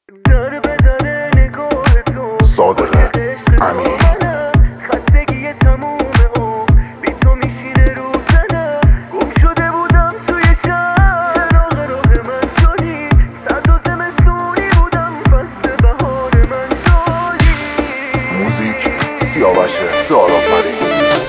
در به در نگاه تو صادق امین. خستگی تموم بی تو میشینه رو تنم. گم شده بودم توی شب، چراغ راه من شدی. سرد و زمستونی بودم، فصل بهار من شدی. موزیک سیاوش زارآفرین.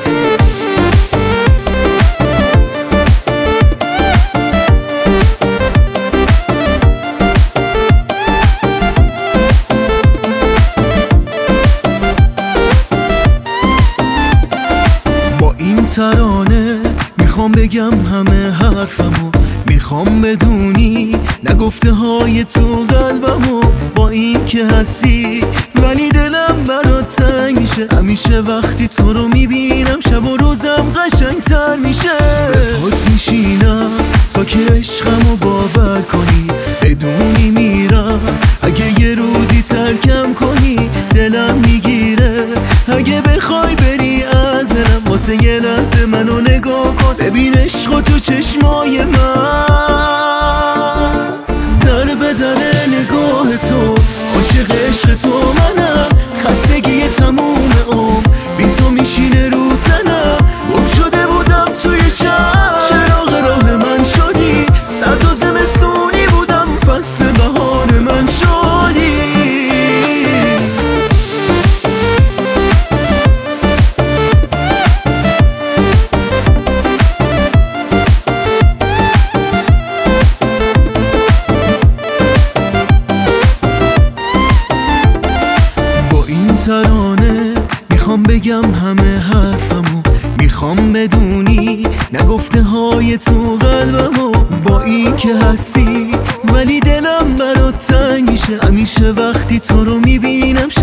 ترانه میخوام بگم همه حرفمو، میخوام بدونی نگفته های تو قلبمو. با این که هستی ولی دلم برات تنگ میشه. همیشه وقتی تو رو میبینم شب و روزم قشنگتر میشه. به پات میشینم تا که عشقمو باور کنی، بدونی میرم اگه یه روزی ترکم کنی. دلم میگیره اگه بخوای بری از دلم. واسه یه لحظه منو نگاه کن، ببین عشق تو چشمای من. در به در نگاه تو عاشق عشق تو منم. خستگی تموم بی تو میشینه رو تنم. گم شده بودم توی شب، چراغ راه من شدی. سرد و زمستونی بودم، فصل بهار من شدی. ترانه میخوام بگم همه حرفمو، میخوام بدونی نگفته های تو قلبمو. با این که هستی ولی دلم برات تنگ میشه. همیشه وقتی تو رو میبینم